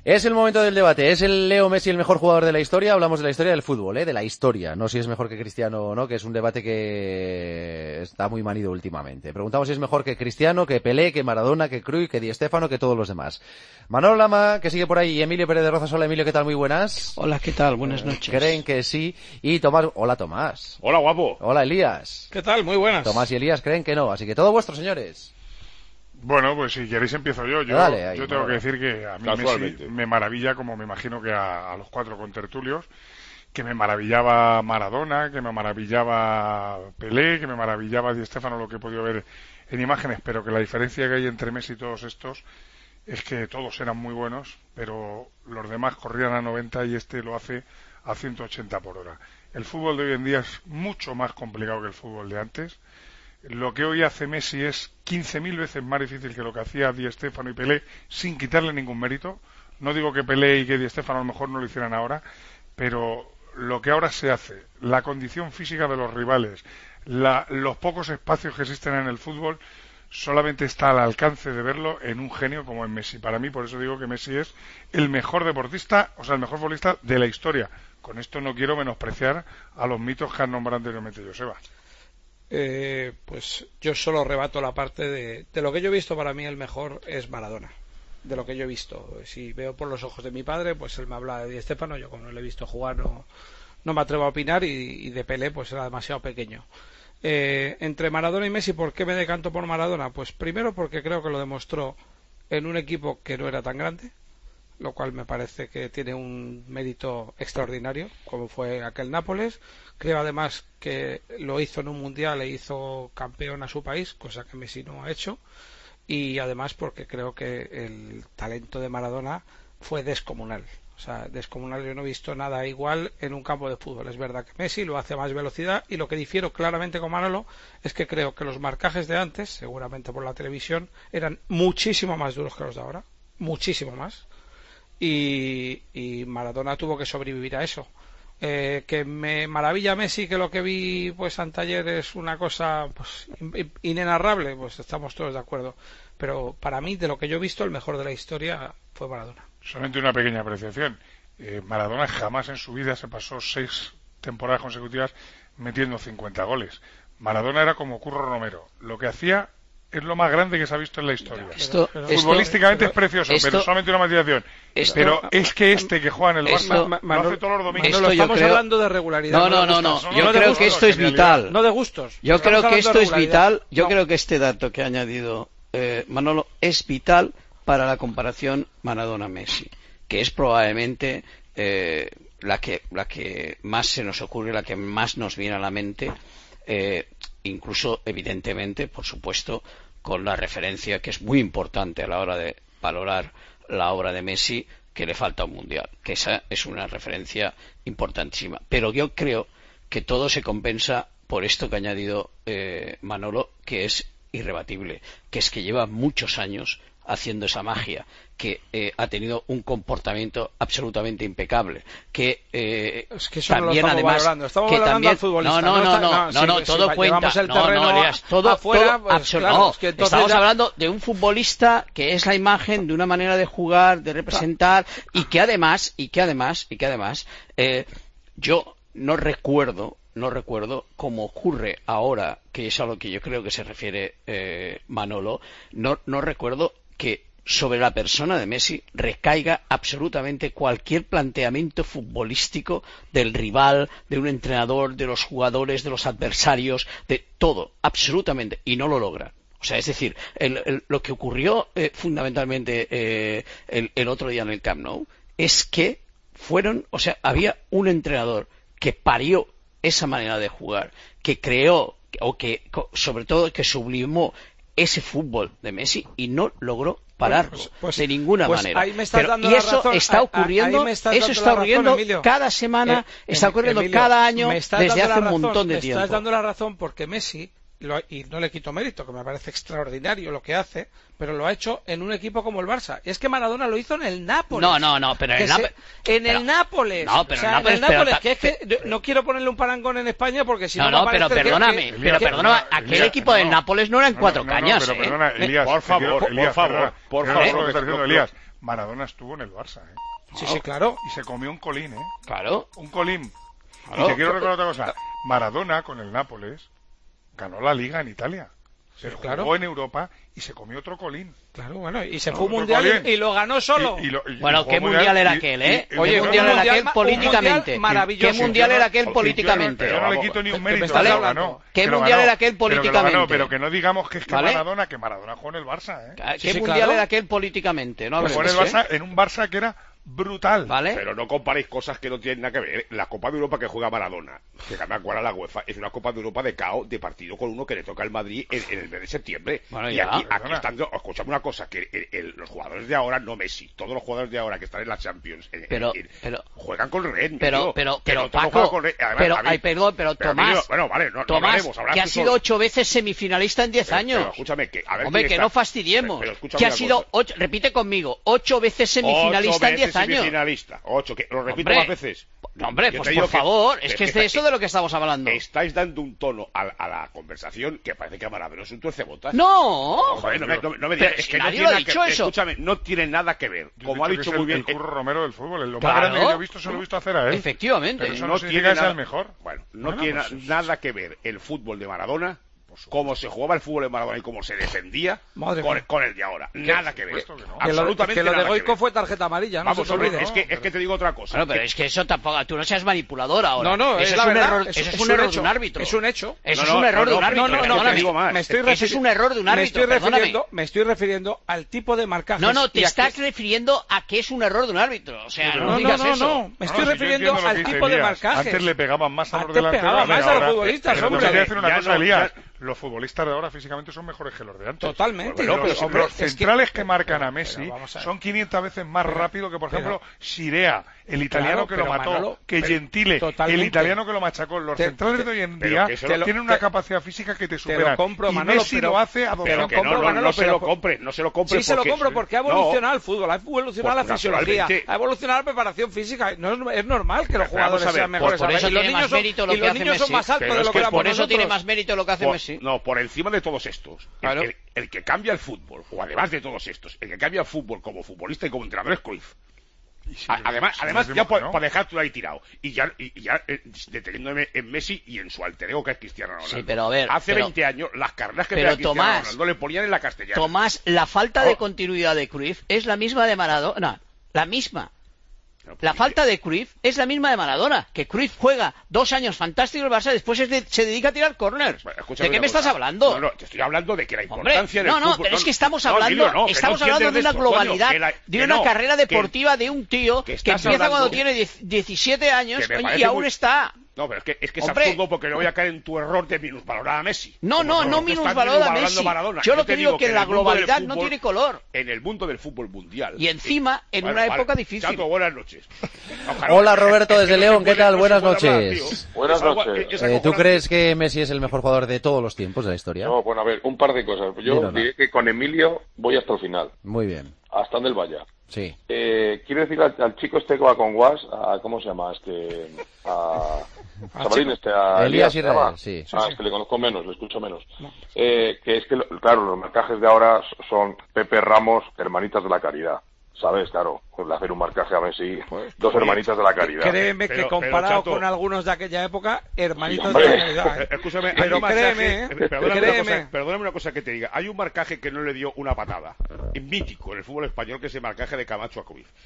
Es el momento del debate. ¿Es el Leo Messi el mejor jugador de la historia? Hablamos de la historia del fútbol, de la historia. No si es mejor que Cristiano o no, que es un debate que está muy manido últimamente. Preguntamos si es mejor que Cristiano, que Pelé, que Maradona, que Cruyff, que Di Stéfano, que todos los demás. Manolo Lama, que sigue por ahí, y Emilio Pérez de Rozas. Hola, Emilio, ¿qué tal? Muy buenas. Hola, ¿qué tal? Buenas noches. Creen que sí. Y Tomás... Hola, Tomás. Hola, guapo. Hola, Elías. ¿Qué tal? Muy buenas. Tomás y Elías creen que no. Así que todo vuestro, señores. Bueno, pues si queréis empiezo yo. Yo tengo que decir que a mí Messi me maravilla, como me imagino que a los cuatro contertulios, que me maravillaba Maradona, que me maravillaba Pelé, que me maravillaba Di Stéfano, lo que he podido ver en imágenes, pero que la diferencia que hay entre Messi y todos estos es que todos eran muy buenos, pero los demás corrían a 90 y este lo hace a 180 por hora. El fútbol de hoy en día es mucho más complicado que el fútbol de antes. Lo que hoy hace Messi es 15.000 veces más difícil que lo que hacía Di Stéfano y Pelé, sin quitarle ningún mérito. No digo que Pelé y que Di Stéfano a lo mejor no lo hicieran ahora, pero lo que ahora se hace, la condición física de los rivales, los pocos espacios que existen en el fútbol, solamente está al alcance de verlo en un genio como en Messi. Para mí, por eso digo que Messi es el mejor deportista, o sea, el mejor futbolista de la historia. Con esto no quiero menospreciar a los mitos que han nombrado anteriormente Joseba. Pues yo solo rebato la parte de lo que yo he visto. Para mí el mejor es Maradona, de lo que yo he visto. Si veo por los ojos de mi padre, pues él me habla de Di Stéfano. Yo como no le he visto jugar no me atrevo a opinar, y de Pelé pues era demasiado pequeño. Entre Maradona y Messi, ¿por qué me decanto por Maradona? Pues primero porque creo que lo demostró en un equipo que no era tan grande, lo cual me parece que tiene un mérito extraordinario, como fue aquel Nápoles. Creo además que lo hizo en un mundial e hizo campeón a su país, cosa que Messi no ha hecho, y además porque creo que el talento de Maradona fue descomunal. O sea, descomunal. Yo no he visto nada igual en un campo de fútbol. Es verdad que Messi lo hace a más velocidad, y lo que difiero claramente con Manolo es que creo que los marcajes de antes, seguramente por la televisión, eran muchísimo más duros que los de ahora, muchísimo más. Y Maradona tuvo que sobrevivir a eso. Que me maravilla Messi, que lo que vi pues anteayer es una cosa pues inenarrable, pues estamos todos de acuerdo, pero para mí, de lo que yo he visto, el mejor de la historia fue Maradona. Solamente una pequeña apreciación. Maradona jamás en su vida se pasó 6 temporadas consecutivas metiendo 50 goles. Maradona era como Curro Romero, lo que hacía es lo más grande que se ha visto en la historia. Futbolísticamente es precioso, pero solamente una matización. Pero es que que juega en el Barça lo hace todos los domingos. Estamos hablando de regularidad. No. Yo creo que esto es vital. No de gustos. Yo creo que esto es vital. Yo creo que este dato que ha añadido Manolo es vital para la comparación Maradona-Messi, que es probablemente la que más se nos ocurre, la que más nos viene a la mente, incluso evidentemente, por supuesto, con la referencia que es muy importante a la hora de valorar la obra de Messi, que le falta un mundial, que esa es una referencia importantísima. Pero yo creo que todo se compensa por esto que ha añadido Manolo, que es irrebatible, que es que lleva muchos años haciendo esa magia, que ha tenido un comportamiento absolutamente impecable, que es que eso también no lo además valorando. Estamos que valorando también al futbolista. No, todo cuenta. El terreno todo afuera, pues, claro, es que estamos hablando de un futbolista que es la imagen de una manera de jugar, de representar, y que además yo no recuerdo, como ocurre ahora, que es a lo que yo creo que se refiere Manolo, no recuerdo que sobre la persona de Messi recaiga absolutamente cualquier planteamiento futbolístico del rival, de un entrenador, de los jugadores, de los adversarios, de todo, absolutamente, y no lo logra. O sea, es decir, lo que ocurrió fundamentalmente el otro día en el Camp Nou es que había un entrenador que parió esa manera de jugar, que creó, o que sobre todo que sublimó ese fútbol de Messi, y no logró pararlo de ninguna manera. Ahí me estás dando la razón. Está ocurriendo, eso está ocurriendo cada semana, está ocurriendo Emilio, cada año desde hace un montón de tiempo. Me estás dando la razón, porque Messi, y no le quito mérito, que me parece extraordinario lo que hace, pero lo ha hecho en un equipo como el Barça. Y es que Maradona lo hizo en el Nápoles. No, pero en el Nápoles. No, pero en el Nápoles, que es que no quiero ponerle un parangón en España, porque si no pero perdóname, aquel equipo del Nápoles no eran cuatro cañas. Pero perdona, Elías, por favor. Maradona estuvo en el Barça, ¿eh? Sí, sí, claro. Y se comió un colín, ¿eh? Claro. Un colín. Claro. Y te quiero recordar otra cosa. Maradona, con el Nápoles, ganó la Liga en Italia. Se jugó en Europa y se comió otro colín. Claro, bueno, y se fue un mundial y lo ganó solo. Bueno, ¿qué mundial era aquel, eh? Oye, ¿qué mundial era aquel políticamente? Maravilloso. ¿Qué mundial era aquel políticamente? Yo no le quito ni un mérito, ¿vale? lo ganó. ¿Qué mundial era aquel políticamente? Pero que no digamos que es que ¿vale? Maradona jugó en el Barça, ¿eh? ¿Qué mundial era aquel políticamente? No jugó en el Barça, en un Barça que era brutal. ¿Vale? Pero no comparéis cosas que no tienen nada que ver. La Copa de Europa que juega Maradona, que gana cuál a la UEFA, es una Copa de Europa de caos, de partido con uno que le toca al Madrid en el mes de septiembre. Bueno, y aquí están, escuchame una cosa, que los jugadores de ahora, no Messi, todos los jugadores de ahora que están en la Champions, juegan con Ren. Pero Paco, pero Tomás, Tomás, que ha sido 8 veces semifinalista en 10 años. Pero escúchame, hombre, que no fastidiemos. Que ha sido, repite conmigo, 8 veces semifinalista en 10 años. Semifinalista, 8, que lo repito más veces. No, hombre, pues por favor, es que es de eso de lo que estamos hablando. Estáis dando un tono a la conversación que parece que Maradona es un tuercebotas. No, joder, no me digas, es que no tiene nada que ver. Escúchame, no tiene nada que ver. Como ha dicho muy bien el Curro Romero del fútbol, lo más grande que yo he visto se lo he visto hacer a él. Efectivamente. Pero eso no tiene nada el mejor. Bueno, no tiene nada que ver el fútbol de Maradona, cómo se jugaba el fútbol en Maradona y cómo se defendía con el de ahora. Nada que ver. Absolutamente nada. Que lo de Goico fue tarjeta amarilla, no Vamos, hombre, es que te digo otra cosa. Bueno, pero es que eso tampoco, tú no seas manipulador ahora. No, eso es un error. Eso es un error de un árbitro. Es un hecho. Eso es un error de un árbitro. No, eso es un error de un árbitro. Me estoy refiriendo al tipo de marcaje. No, te estás refiriendo a que es un error de un árbitro. O sea, no digas eso. No, me estoy refiriendo al tipo de marcaje. Antes le pegaban más a los delanteros. Antes pegaba más a los futbolistas, hombre. Te voy a decir una cosa, Elías. Los futbolistas de ahora físicamente son mejores que los de antes. Totalmente. Los centrales que marcan a Messi son 500 veces más rápido que, por ejemplo, Scirea, el italiano que lo mató, que Gentile, el italiano que lo machacó. Los centrales de hoy en día tienen una capacidad física que te supera. Y Messi lo hace a 200. No se lo compre. Sí, se lo compro porque ha evolucionado el fútbol, ha evolucionado la fisiología, ha evolucionado la preparación física. Es normal que los jugadores sean mejores. Por eso tiene más mérito lo que hace Messi. Son más altos de lo que por eso tiene más mérito lo que hace Messi. No, por encima de todos estos, el que cambia el fútbol, o además de todos estos, el que cambia el fútbol como futbolista y como entrenador es Cruyff. Además, ya para dejarte ahí tirado. Y ya deteniéndome en Messi y en su alter ego que es Cristiano Ronaldo. Sí, pero a ver. Hace 20 años, las carreras que tenía Cristiano Ronaldo le ponían en la castellana. Tomás, la falta de continuidad de Cruyff es la misma de Maradona. La misma. La falta de Cruyff es la misma de Maradona, que Cruyff juega 2 años fantásticos en el Barça, después se dedica a tirar corners. ¿De qué me estás hablando? No, te estoy hablando de que la importancia del fútbol... pero es que estamos hablando de una globalidad, de una carrera deportiva de un tío que empieza cuando tiene 17 años y aún está... No, pero es que es absurdo porque no voy a caer en tu error de minusvalorar a Messi. No minusvalorar a Messi. Yo lo que digo que la globalidad no tiene color. En el mundo del fútbol mundial. Y encima, en una época difícil. Chato, buenas noches. Hola Roberto desde León, ¿qué tal? Buenas noches. Buenas noches. ¿Tú crees que Messi es el mejor jugador de todos los tiempos de la historia? No, bueno, a ver, un par de cosas. Yo diré que con Emilio voy hasta el final. Muy bien. Hasta donde él vaya. Sí. Quiero decir al chico este que va con Guas, ¿cómo se llama? Elías Israel, sí. Es que le conozco menos, le escucho menos. No. Que es que, claro, los marcajes de ahora son Pepe Ramos, hermanitas de la caridad. ¿Sabes? Claro, hacer un marcaje a Messi, dos hermanitas de la caridad. Créeme que comparado con algunos de aquella época, hermanitos de la caridad. Escúchame, pero créeme, perdóname una cosa que te diga. Hay un marcaje que no le dio una patada, mítico en el fútbol español, que es el marcaje de Camacho a Cruyff.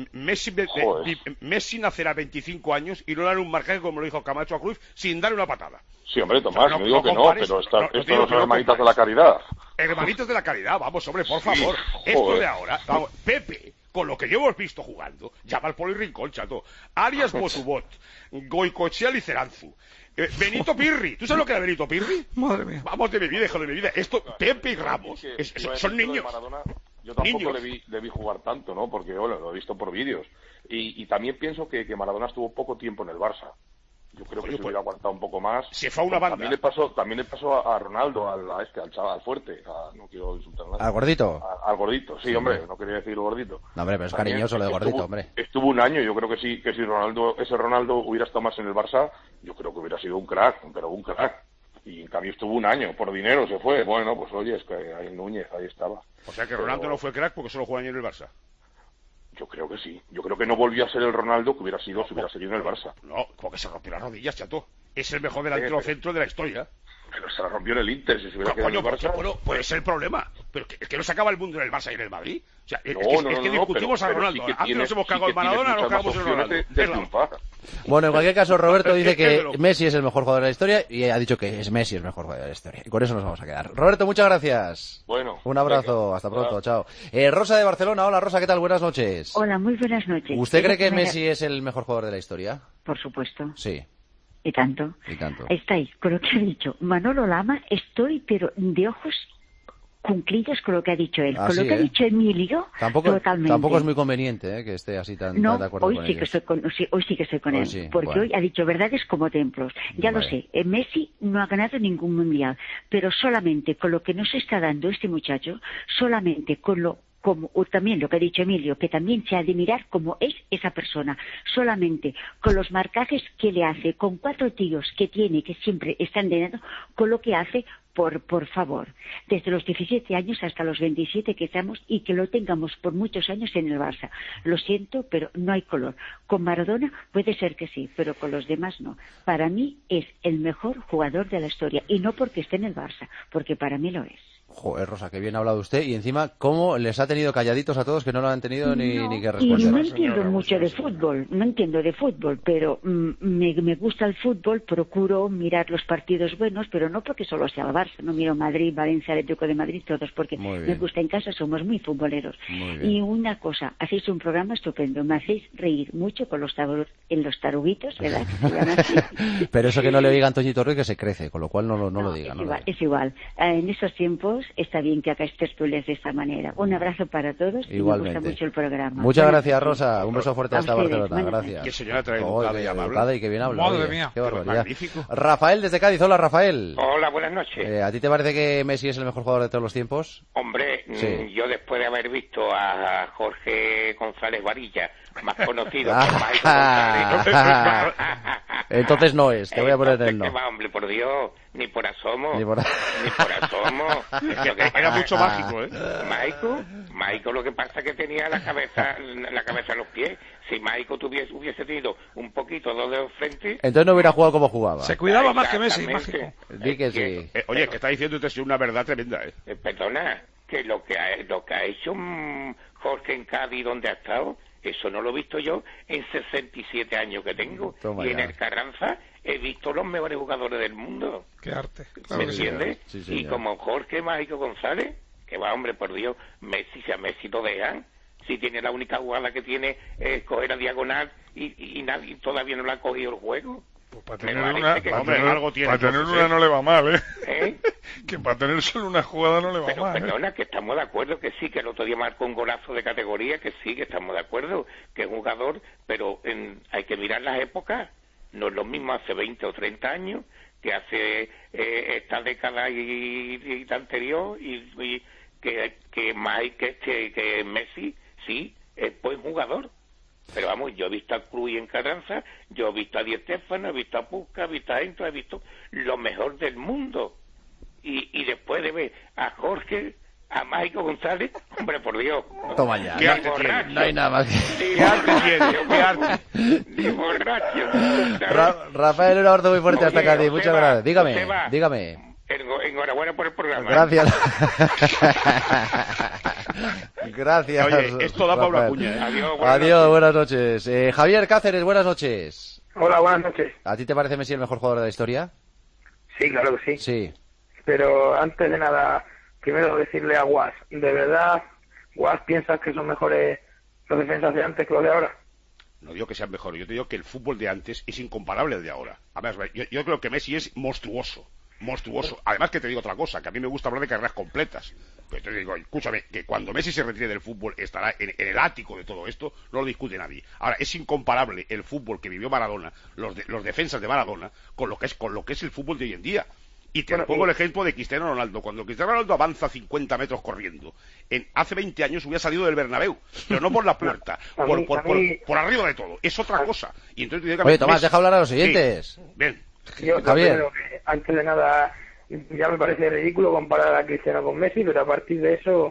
Messi nacerá a 25 años y no le dan un marcaje como lo dijo Camacho a Cruyff sin dar una patada. Sí, hombre, Tomás, no digo que no, pero estos no son hermanitas de la caridad. Hermanitos de la caridad, vamos, hombre, por favor. Esto de ahora, vamos, Pepe, con lo que yo hemos visto jugando, llama al Poli Rincón, chato, Arias Botubot, Goicoechea Liceranzu, Benito Pirri. ¿Tú sabes lo que era Benito Pirri? Madre mía. Vamos de mi vida, hijo de mi vida. Esto, Pepe y Ramos, son niños. Yo tampoco le vi jugar tanto, ¿no? Porque lo he visto por vídeos. Y también pienso que Maradona estuvo poco tiempo en el Barça. Yo creo que se hubiera aguantado un poco más. Se fue a una banda. También le pasó a Ronaldo, al chaval, al fuerte. No quiero insultar a nadie. ¿Al gordito? Al gordito, sí, hombre, no quería decir gordito. No, hombre, pero es cariñoso lo de gordito, hombre. Estuvo un año, yo creo que sí, que si ese Ronaldo hubiera estado más en el Barça, yo creo que hubiera sido un crack, pero un crack. Y en cambio estuvo un año, por dinero se fue. Bueno, pues oye, es que ahí Núñez, ahí estaba. O sea que Ronaldo no fue crack porque solo jugó año en el Barça. Yo creo que sí. Yo creo que no volvió a ser el Ronaldo que hubiera sido si hubiera seguido en el Barça. No, porque se rompió las rodillas, chato. Es el mejor delantero centro de la historia. Pero se la rompió en el Inter, si se hubiera quedado en el Barça. Bueno, puede ser el problema. Pero es que no se acaba el mundo en el Barça y en el Madrid. O sea, es que discutimos a Ronaldo. Antes nos hemos cagado en Maradona, nos cagamos en Ronaldo. Bueno, en cualquier caso, Roberto dice que Messi es el mejor jugador de la historia y ha dicho que Messi es el mejor jugador de la historia. Y con eso nos vamos a quedar. Roberto, muchas gracias. Bueno. Un abrazo, hasta pronto, chao. Rosa de Barcelona, hola Rosa, ¿qué tal? Buenas noches. Hola, muy buenas noches. ¿Usted cree que Messi es el mejor jugador de la historia? Por supuesto. Sí. Y tanto. Estáis con lo que ha dicho Manolo Lama, estoy pero de ojos cunclidos con lo que ha dicho él. Con lo que ha dicho Emilio, totalmente. Tampoco es muy conveniente que esté así tan de acuerdo con ellos. Hoy sí que estoy con él, porque hoy ha dicho verdades como templos. Ya lo sé, Messi no ha ganado ningún mundial, pero solamente con lo que nos está dando este muchacho, solamente con como también lo que ha dicho Emilio, que también se ha de mirar cómo es esa persona, solamente con los marcajes que le hace, con 4 tíos que tiene, que siempre están dentro, con lo que hace, por favor, desde los 17 años hasta los 27 que estamos y que lo tengamos por muchos años en el Barça. Lo siento, pero no hay color. Con Maradona puede ser que sí, pero con los demás no. Para mí es el mejor jugador de la historia, y no porque esté en el Barça, porque para mí lo es. Joder, Rosa, qué bien ha hablado usted. Y encima, ¿cómo les ha tenido calladitos a todos que no lo han tenido ni que responder? Y no entiendo mucho de fútbol, pero me gusta el fútbol, procuro mirar los partidos buenos, pero no porque solo sea el Barça, no miro Madrid, Valencia, Atlético de Madrid, todos, porque me gusta. En casa somos muy futboleros. Y una cosa, hacéis un programa estupendo, me hacéis reír mucho con los taruguitos, ¿verdad? Pero eso que no le oiga Antoñito Ruiz, que se crece, con lo cual no lo diga. Es igual. En esos tiempos está bien que hagáis tertulias de esta manera. Un abrazo para todos. Igualmente. Y me gusta mucho el programa. Muchas gracias, Rosa. Un beso fuerte hasta Barcelona. Gracias. Qué señora trae educada y amable. Y qué bien habla. Madre mía. Qué barbaridad. Magnífico. Rafael desde Cádiz. Hola, Rafael. Hola, buenas noches. ¿A ti te parece que Messi es el mejor jugador de todos los tiempos? Hombre, yo después de haber visto a Jorge González Varilla, más conocido como Michael González. Entonces no es, te voy a poner el no. Hombre, por Dios, ni por asomo. Ni por asomo. Era mucho mágico, ¿eh? Michael, lo que pasa es que tenía la cabeza en los pies. Si Michael hubiese tenido un poquito dos dedos frente... Entonces no hubiera jugado como jugaba. Se cuidaba más que Messi, mágico. Di que sí. Oye, que está diciendo usted una verdad tremenda, ¿eh? Perdona, que lo que ha hecho Jorge en Cádiz, donde ha estado, eso no lo he visto yo en 67 años que tengo. Toma y en ya. el Carranza he visto los mejores jugadores del mundo. Qué arte. ¿Me entiendes? Sí, y como Jorge Mágico González, que va, hombre, por Dios, si a Messi lo dejan, si tiene la única jugada que tiene es coger a diagonal y nadie todavía no le ha cogido el juego. Pues para tener una no le va mal, ¿eh? Que para tener solo una jugada no le va mal. Perdona, que estamos de acuerdo, que sí, que el otro día marcó un golazo de categoría, que sí, que estamos de acuerdo, que es un jugador, pero hay que mirar las épocas. No es lo mismo hace 20 o 30 años que hace esta década y la anterior, y que Messi, sí, es buen jugador. Pero vamos, yo he visto a Cruz en Carranza, yo he visto a Di Stéfano, he visto a Puskas, he visto a Enzo, he visto lo mejor del mundo. Y después de ver a Jorge, a Mágico González, hombre, por Dios. Toma ya. ¿Qué arte tiene? No hay nada más que... ¿Qué arte tiene? ¿Qué arte? Ni borracho. Rafael, un abrazo muy fuerte hasta Cádiz. Muchas gracias. Dígame. Enhorabuena por el programa. Gracias. Gracias. Oye, esto da para una cuña, ¿eh? Adiós, buenas noches. Javier Cáceres, buenas noches. Hola, buenas noches. ¿A ti te parece Messi el mejor jugador de la historia? Sí, claro que sí. Sí. Pero antes de nada, primero decirle a Guas, ¿de verdad, Guas, piensas que son mejores los defensas de antes que los de ahora? No digo que sean mejores, yo te digo que el fútbol de antes es incomparable al de ahora. Además, yo creo que Messi es monstruoso. Además, que te digo otra cosa, que a mí me gusta hablar de carreras completas. Pero te digo, escúchame, que cuando Messi se retire del fútbol estará en el ático de todo esto, no lo discute nadie. Ahora, es incomparable el fútbol que vivió Maradona, los defensas de Maradona, con lo que es el fútbol de hoy en día. Y te pongo el ejemplo de Cristiano Ronaldo. Cuando Cristiano Ronaldo avanza 50 metros corriendo, hace 20 años hubiera salido del Bernabéu, pero no por la puerta, por arriba de todo. Es otra cosa. Y entonces, oye, Tomás, deja hablar a los oyentes. Sí. Bien. Yo creo que antes de nada ya me parece ridículo comparar a Cristiano con Messi, pero a partir de eso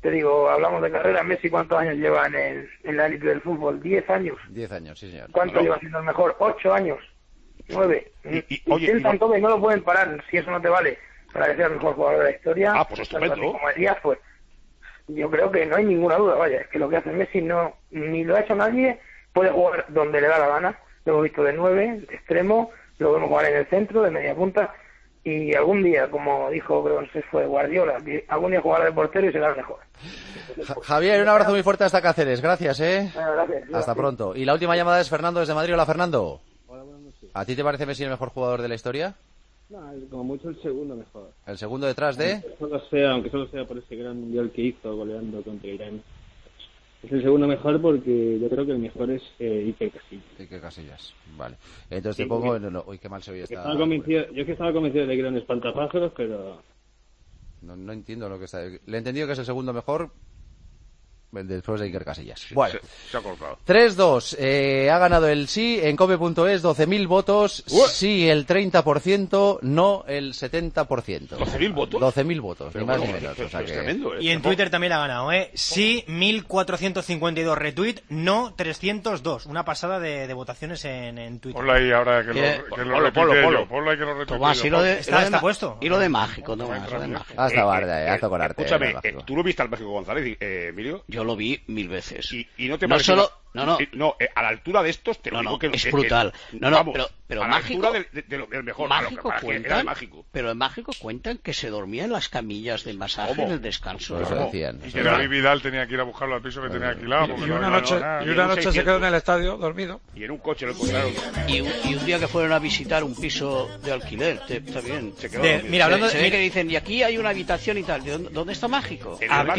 te digo, hablamos de carrera, Messi, ¿cuántos años lleva en la élite del fútbol? 10 años. 10 años, sí, señor. ¿Cuánto lleva siendo el mejor? 8 años. 9. Intentan todo y no lo pueden parar. Si eso no te vale para que sea el mejor jugador de la historia, pues estupendo. Como Elías, pues yo creo que no hay ninguna duda, vaya, es que lo que hace Messi no, ni lo ha hecho nadie, puede jugar donde le da la gana, lo hemos visto de 9, de extremo, lo vemos jugar en el centro, de media punta, y algún día, como dijo, creo que fue Guardiola, que algún día jugará de portero y será el mejor. Javier, un abrazo muy fuerte hasta Cáceres, gracias, Gracias. Hasta pronto. Y la última llamada es Fernando desde Madrid. Hola, Fernando. Hola, buenas noches. ¿A ti te parece Messi el mejor jugador de la historia? No, como mucho el segundo mejor. ¿El segundo detrás de? Aunque solo sea por ese gran mundial que hizo goleando contra Irán. Es el segundo mejor porque yo creo que el mejor es Iker Casillas. Iker Casillas, vale. Entonces te pongo... Uy, qué mal se oye esta... Yo que estaba convencido de que era un espantapájaros, pero... No entiendo lo que está... Le he entendido que es el segundo mejor... después de Iker Casillas. Bueno, se ha cortado. 3-2, ha ganado el sí en cope.es, 12.000 votos, sí el 30%, no el 70%. ¿12.000 votos? 12.000 votos, ni más ni menos. O sea que... tremendo, Y en Twitter también la ha ganado, sí 1.452 retweets, no 302. Una pasada de votaciones en Twitter. Ponlo ahí ahora que lo retuitee. Ponlo ahí que lo retuitee. Está puesto. Y lo de mágico, no más. Hasta barda, hazlo con arte. Escúchame, ¿tú lo viste al Mágico González, Emilio? Yo lo vi 1000 veces. ¿Y no te parece? No, a la altura de estos te lo digo que es brutal. Pero a mágico, la altura del mejor. Mágico cuentan, mágico. Pero en mágico cuentan que se dormía en las camillas de masaje en el descanso. Eso decían. Y que David Vidal tenía que ir a buscarlo al piso que tenía alquilado. Y una noche se quedó en el estadio dormido. Y en un coche lo encontraron. Y un día que fueron a visitar un piso de alquiler, está bien. Se quedó dormido. Mira, hablando se ve que dicen, y aquí hay una habitación y tal. ¿Dónde está mágico? En el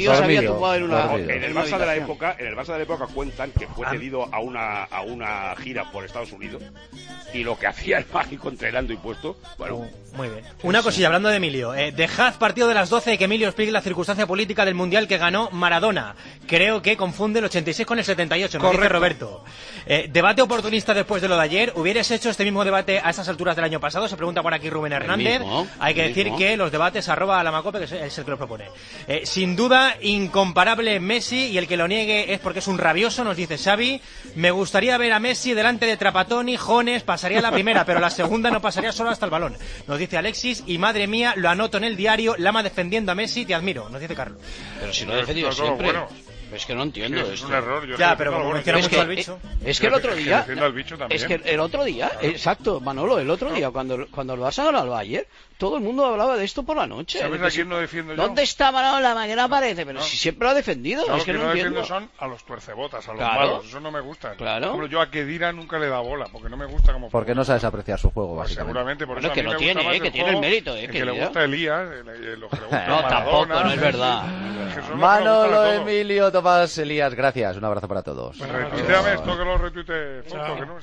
Barça de la época cuentan que fue cedido a una gira por Estados Unidos y lo que hacía el mágico entrenando y puesto, bueno. Muy bien. Una cosilla, hablando de Emilio. Dejad partido de las 12 y que Emilio explique la circunstancia política del Mundial que ganó Maradona. Creo que confunde el 86 con el 78, nos dice Roberto. Debate oportunista después de lo de ayer. ¿Hubieras hecho este mismo debate a estas alturas del año pasado? Se pregunta por aquí Rubén Hernández. Hay que decir que los debates @lamacope, que es el que lo propone. Sin duda, incomparable Messi, y el que lo niegue es porque es un rabioso, nos dice Xavi. Me gustaría ver a Messi delante de Trapattoni, Jones, pasaría la primera, pero la segunda no pasaría solo hasta el balón. Nos dice Alexis, y madre mía, lo anoto en el diario, Lama defendiendo a Messi, te admiro, nos dice Carlos. Pero si lo he defendido siempre. Bueno. Es que no entiendo esto. Es un error. Ya, pero como menciona mucho al bicho. Es que el otro día... Es que el otro día, exacto, Manolo, el otro día, cuando el Barça ganó al Bayern, todo el mundo hablaba de esto por la noche. ¿Sabes a quién no defiendo yo? ¿Dónde está Manolo? La mañana aparece, pero si siempre lo ha defendido. No, es que no entiendo. Defiendo son a los tuercebotas, a los malos. Eso no me gusta. Claro. Yo a Kedira nunca le da bola, porque no me gusta como... Porque no sabes apreciar su juego, básicamente. Seguramente, por eso que no tiene, que tiene el mérito. Que le gusta Elías, los que le gusta no, tampoco, no es verdad. Manolo, Emilio, Tomás, Elías, gracias. Un abrazo para todos. Retuiteame esto, que lo retuite.